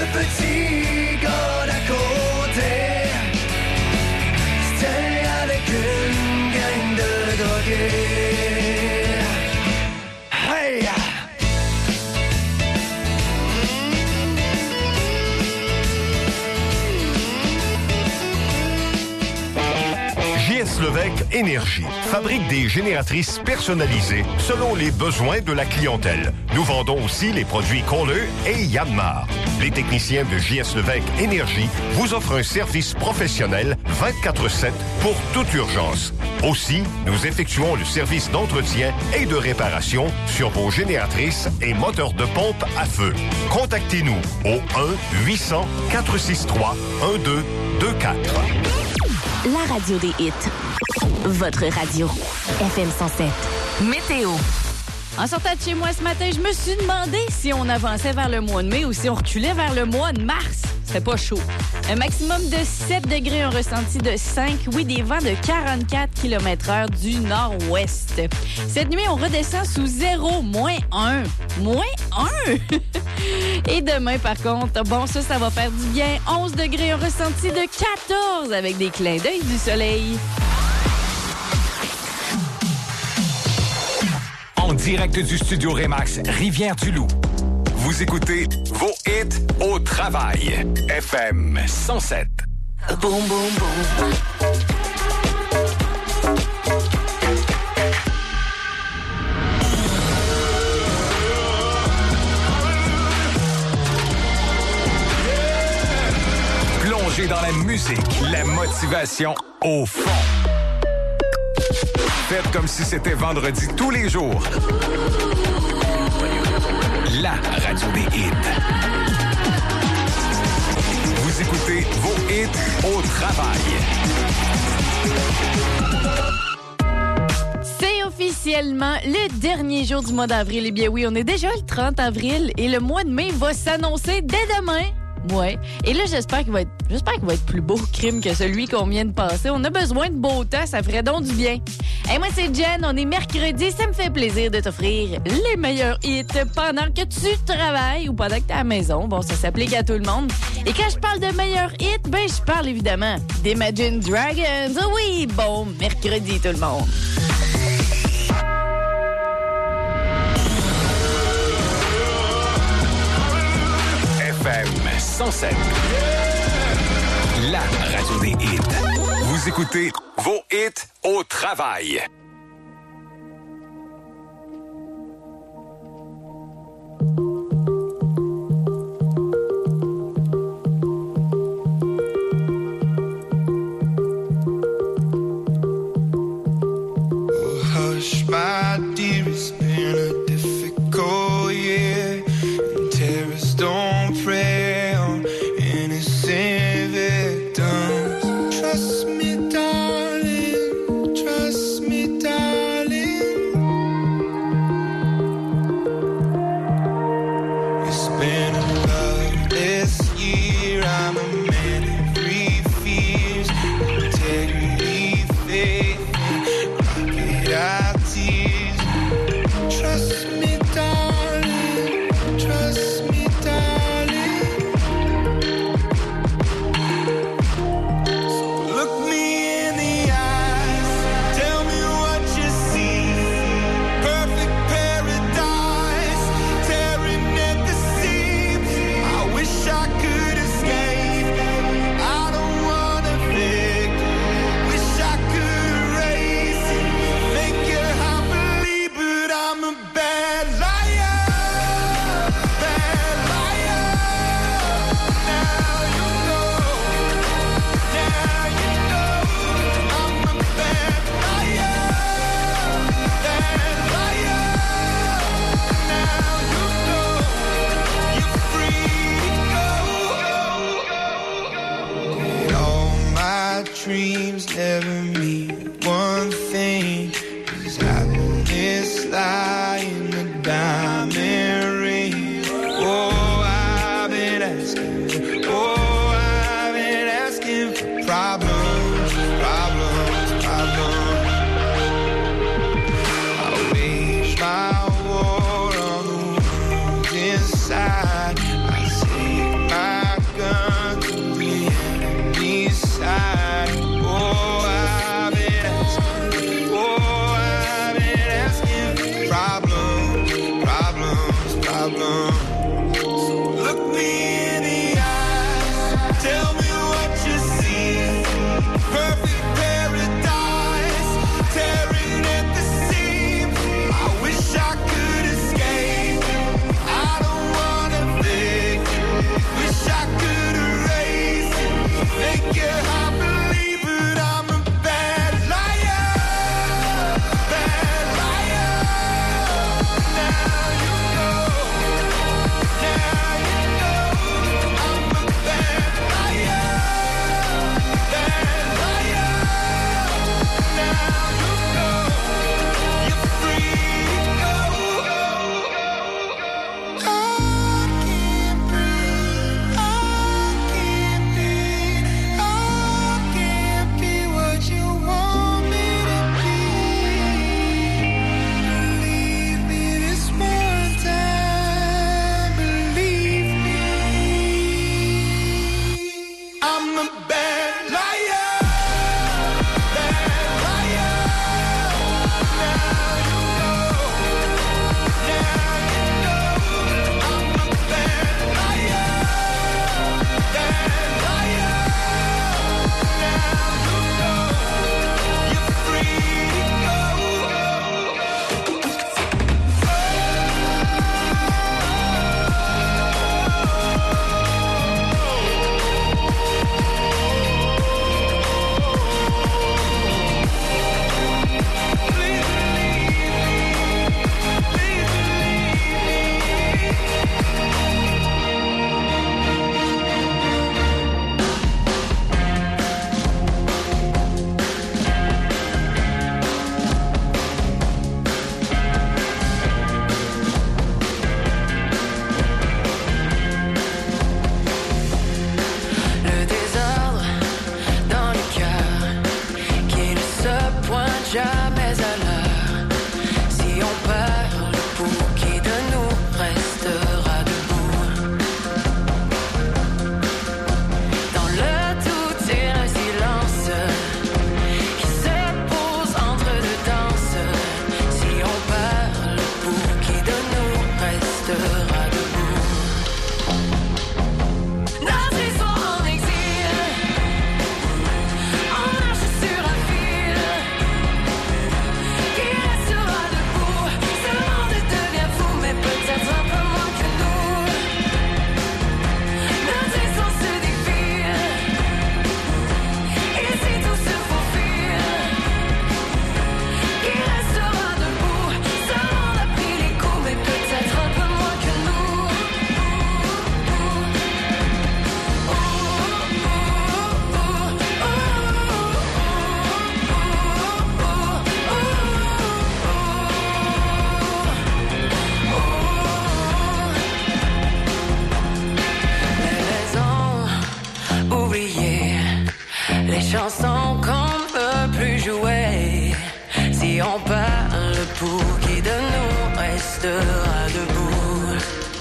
petit gars d'à côté, c'était avec une gang de drogués. Hey! JS Levesque Énergie fabrique des génératrices personnalisées selon les besoins de la clientèle. Nous vendons aussi les produits Kohler et Yanmar. Les techniciens de JS Levesque Énergie vous offrent un service professionnel 24/7 pour toute urgence. Aussi, nous effectuons le service d'entretien et de réparation sur vos génératrices et moteurs de pompe à feu. Contactez-nous au 1-800-463-1224. La radio des hits. Votre radio. FM 107. Météo. En sortant de chez moi ce matin, je me suis demandé si on avançait vers le mois de mai ou si on reculait vers le mois de mars. C'était pas chaud. Un maximum de 7 degrés, un ressenti de 5. Oui, des vents de 44 km/h du nord-ouest. Cette nuit, on redescend sous 0, -1. -1? Et demain, par contre, bon, ça va faire du bien. 11 degrés, un ressenti de 14 avec des clins d'œil du soleil. En direct du studio Remax, Rivière-du-Loup. Vous écoutez vos hits au travail. FM 107. Boum, boum, boum. Plongez dans la musique, la motivation au fond. Faites comme si c'était vendredi tous les jours. La radio des hits. Vous écoutez vos hits au travail. C'est officiellement le dernier jour du mois d'avril. Eh bien oui, on est déjà le 30 avril et le mois de mai va s'annoncer dès demain. Ouais. Et là, j'espère qu'il va être plus beau crime que celui qu'on vient de passer. On a besoin de beau temps, ça ferait donc du bien. Et moi, c'est Jen, on est mercredi. Ça me fait plaisir de t'offrir les meilleurs hits pendant que tu travailles ou pendant que t'es à la maison. Bon, ça s'applique à tout le monde. Et quand je parle de meilleurs hits, ben, je parle évidemment d'Imagine Dragons. Oh oui, bon mercredi tout le monde. FM 107. La radio des hits. Vous écoutez vos hits au travail. Oh, hush, my dear, it's been a difficult year. And terrorists don't prey on innocent victims. Trust me, darling. Trust me, darling. It's been a loveless year. I'm a man of free fears. Integrity, faith, crocodile tears. Trust me, darling. Trust me, darling. So look me in the eyes. Tell me what you see. Perfect paradise, tearing at the seams. I wish I could escape. I don't wanna fake. Wish I could erase it. Make you happily, but I'm a bad liar. Bad liar. Now you know. Now you know. I'm a bad liar. Bad liar. Now you know. You're free to go. And all my dreams never mean one thing. 'Cause happiness lie in the diamond ring. Oh, I've been asking. Oh, I've been asking for problems, problems, problems. I wage my war on the wounds inside. I take my chanson qu'on ne peut plus jouer. Si on parle, pour qui de nous restera debout?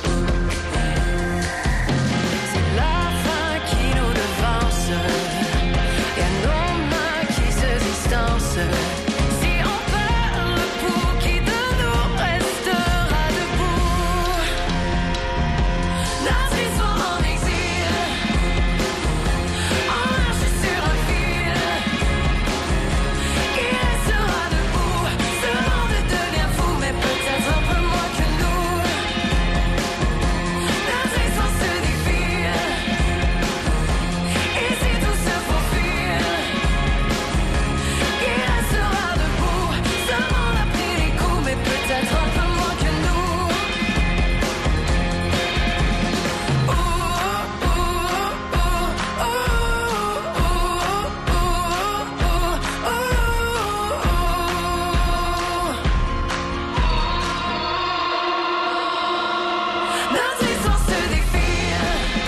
C'est la fin qui nous devance, y'a nos mains qui se distancent. Si on parle, pour qui de nous restera debout? Notre histoire en exil, on marche sur un fil. Qui restera debout? Ce monde devient fou, mais peut-être un peu moins que nous. Notre essence se défile, et si tout se faufile, qui restera debout? Ce monde a pris des coups, mais peut-être un peu moins que nous. Notre essence se défile,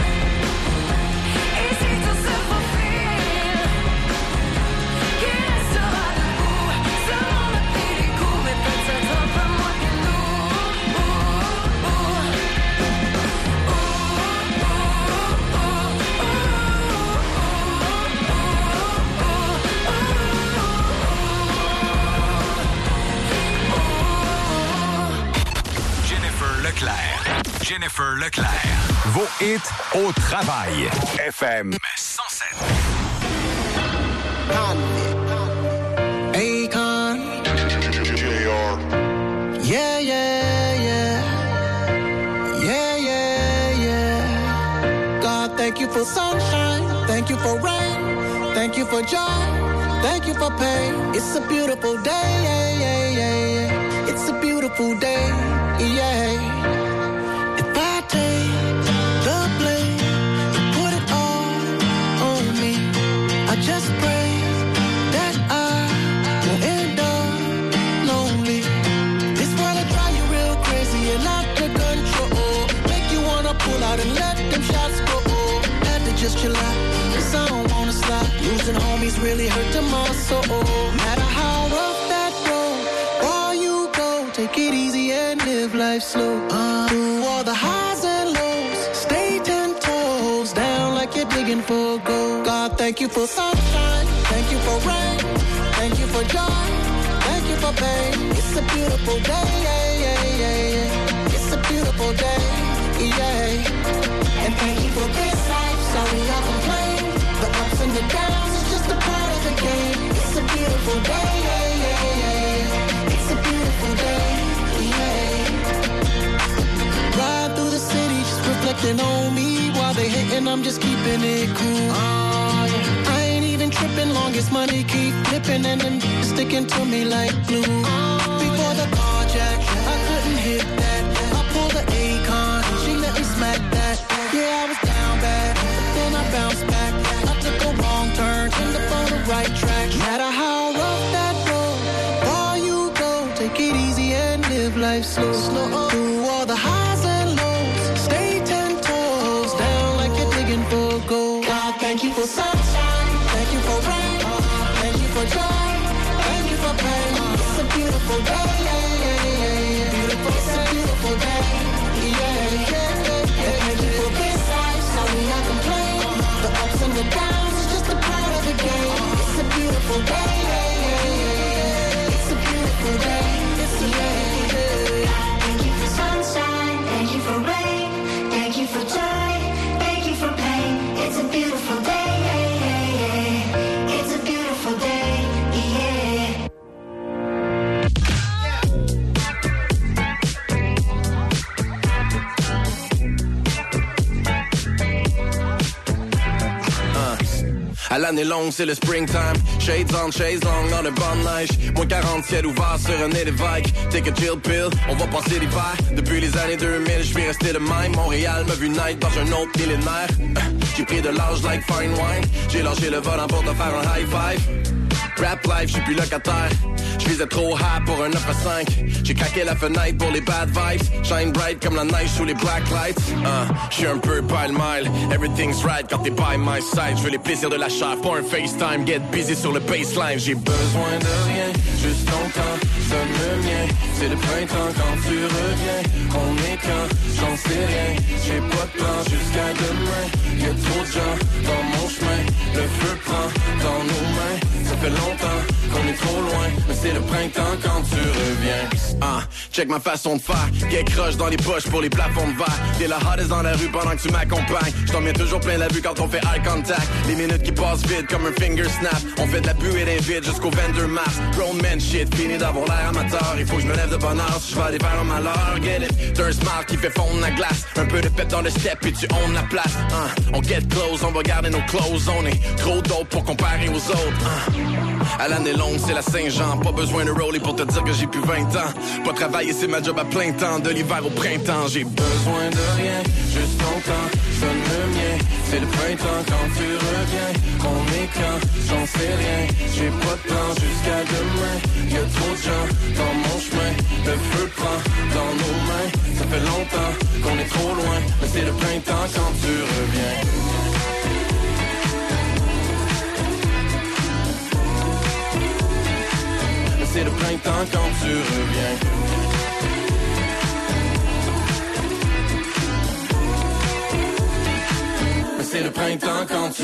et si tout se faufile, qui restera debout? Ce monde a pris des coups, mais peut-être un peu moins que nous. Jennifer Leclerc. Vos hits au travail. FM 107. Akon. Yeah, yeah, yeah. Yeah, yeah, yeah. God, thank you for sunshine. Thank you for rain. Thank you for joy. Thank you for pain. It's a beautiful day. Yeah, yeah, yeah, yeah. It's a beautiful day. Yeah. If I take the blame, put it all on me. I just pray that I won't end up lonely. This world will drive you real crazy and out of control. Make you wanna pull out and let them shots go. Had to just chill out, 'cause I don't wanna stop. Losing homies really hurting my soul. Matter how rough that road, while you go, take it easy and live life slow. Through all the highs and lows, stay 10 toes down like you're digging for gold. God, thank you for sunshine. Thank you for rain. Thank you for joy. Thank you for pain. It's a beautiful day. Yeah, yeah, yeah, yeah. It's a beautiful day. Yeah. And thank you for this life. Sorry I complain. The ups and the downs is just a part of the game. It's a beautiful day. Yeah, yeah, yeah. It's a beautiful day. Yeah. Ride through the city, just reflecting on me. While they hating, I'm just keeping it cool. Yeah. I ain't even tripping, long as money keep flipping and then sticking to me like glue. Before the carjack, I couldn't hit that. I pulled the Akon, she let me smack that. Yeah, I was down bad, but then I bounced back. I took a wrong turn, ended up on the right track. No matter how rough that road, while you go, take it easy and live life slow. Through all the highs and lows, stay 10 toes down like you're digging for gold. God, thank you for sunshine. Thank you for rain. Thank you for joy. Thank you for pain. It's a beautiful day. Yeah, yeah, yeah. Beautiful. It's a beautiful day. Yeah, yeah, yeah. Thank you for this life. Sorry I complain. The ups and the downs is just a part of the game. It's a beautiful day. Yeah, yeah, yeah. It's a beautiful day. It's a yeah. Thank you for sunshine. Thank you for rain. Thank you for joy. Thank you for pain. It's a beautiful day. It's a beautiful day. Yeah. À l'année longue, c'est le springtime. Shades on, shades long, dans le bonne neige. Moins 40, ciel ouvert sur un nez des vagues. Take a chill pill, on va passer l'hiver. Depuis les années 2000, je vais rester le même. Montréal m'a vu naître dans un autre millénaire. J'ai pris de l'âge like fine wine. J'ai lâché le volant pour te faire un high five. Rap life, j'suis plus locataire. Je visais trop high pour un 9 à 5. J'ai craqué la fenêtre pour les bad vibes. Shine bright comme la neige sous les black lights. J'suis un peu pile-mile. Everything's right quand t'es by my side. Je veux les plaisirs de la chair, pas un FaceTime. Get busy sur le baseline. J'ai besoin de rien, juste ton temps, seul le mien. C'est le printemps quand tu reviens. On est quand, j'en sais rien. J'ai pas de plan jusqu'à demain. Y'a trop de gens dans mon chemin. Le feu prend dans nos mains. Ça fait longtemps qu'on est trop loin, mais c'est le printemps quand tu reviens. Check ma façon de faire. Get croche dans les poches pour les plafonds de verre. T'es la hottest dans la rue pendant que tu m'accompagnes. J't'en mets toujours plein la vue quand on fait eye contact. Les minutes qui passent vite comme un finger snap. On fait de la buée d'invite jusqu'au 22 mars. Grown man shit, fini d'avoir l'air amateur. Il faut que je me lève de bonne heure si je vais aller faire un malheur. Get it, t'as un smile qui fait fondre la glace. Un peu de pep dans le step et tu own la place. On get close, on va garder nos clothes. On est trop dope pour comparer aux autres. À l'année longue, c'est la Saint-Jean. Pas besoin de rollie pour te dire que j'ai plus 20 ans. Pas travailler, c'est ma job à plein temps. De l'hiver au printemps, j'ai besoin de rien. Juste ton temps, sonne le mien. C'est le printemps quand tu reviens. On est quand, j'en sais rien. J'ai pas de plan jusqu'à demain. Y'a trop de gens dans mon chemin. Le feu prend dans nos mains. Ça fait longtemps qu'on est trop loin, mais c'est le printemps quand tu reviens. C'est le printemps quand tu reviens. Mais c'est le printemps quand tu